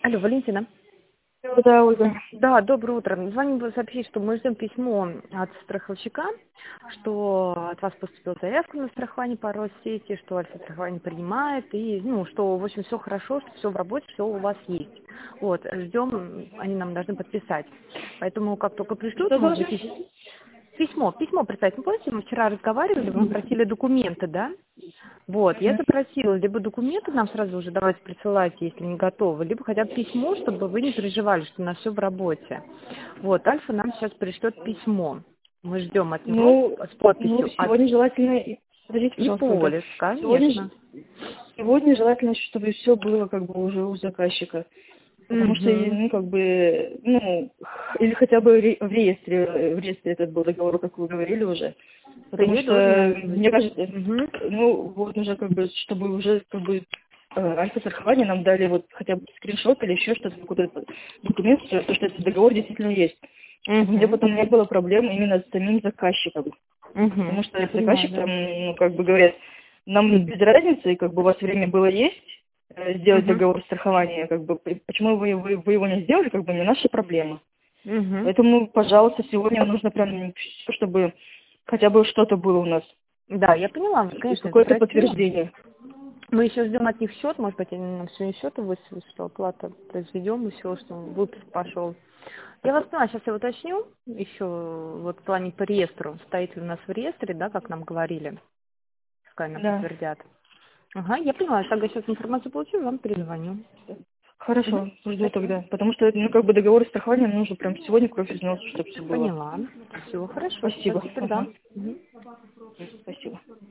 Алло, Валентина. Да, Ольга. Да, доброе утро. Звоню сообщить, что мы ждем письмо от страховщика, что от вас поступила заявка на страхование по Россети, что Альфа-страхование принимает, и, что, в общем, все хорошо, что все в работе, все у вас есть. Вот, ждем, они нам должны подписать. Поэтому, как только пришлют, Что может быть, должен? письмо представить. Ну, помните, мы вчера разговаривали, вы просили документы, да? Вот, я запросила либо документы нам сразу уже давайте присылайте, если не готовы, либо хотя бы письмо, чтобы вы не переживали, что у нас все в работе. Вот, Альфа нам сейчас пришлет письмо. Мы ждем от него с подписью от Сегодня желательно... Подождите, и пожалуйста, Ольга. полис, Сегодня, конечно. сегодня желательно, чтобы все было как бы уже у заказчика. Потому что, Угу. или хотя бы в реестре этот был договор, как вы говорили уже. Потому Ты должен что, быть. мне кажется, Угу. вот уже как бы, чтобы уже как бы альфа-страхование нам дали вот хотя бы скриншот или еще что-то, какой-то документ, то, что этот договор действительно есть. Чтобы у меня Угу. потом не было проблем именно с самим заказчиком. Угу. Потому что Я понимаю, заказчик да. там, как бы говорят, нам без разницы, как бы у вас время было есть, сделать Угу. договор страхования, как бы, почему вы его не сделали, как бы не наша проблема. Угу. Поэтому, пожалуйста, сегодня нужно прям, чтобы хотя бы что-то было у нас, Да, я поняла, конечно, я какое-то запросила. подтверждение. Мы еще ждем от них счет, может быть, они нам сегодня счет выставят, что оплата произведем, и все, что выпуск пошел. Я вас поняла, сейчас я уточню еще вот в плане по реестру. Стоит ли у нас в реестре, да, как нам говорили, пускай нам Да. подтвердят. Ага, я поняла, тогда сейчас информацию получу, вам перезвоню. Мгм. Хорошо, жду Спасибо. тогда. Потому что, как бы договор страхования нужно прям сегодня кровь из носа, чтобы все было. Поняла. Все, хорошо, Спасибо. спасибо тогда. Ага. Мгм. Спасибо.